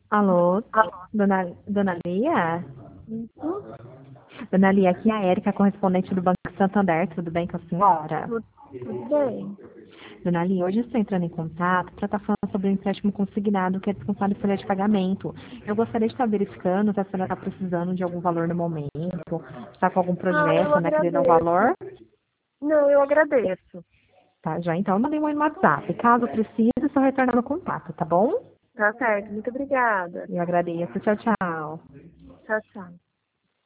Alô, dona Lia? Isso, Dona Lia, aqui é a Érica, correspondente do Banco Santander. Tudo bem com a senhora? tudo bem. Dona Lia, hoje eu estou entrando em contato para estar falando sobre o empréstimo consignado que é descontado em folha de pagamento. Eu gostaria de estar verificando se a senhora está precisando de algum valor no momento, está com algum Eu projeto, né, querendo um agradeço. valor. Não, eu agradeço. Tá, já então eu mandei um no WhatsApp. Caso precise, só retornar no contato, tá bom? Tá certo, muito obrigada. Eu agradeço. Tchau, tchau. Tchau, tchau.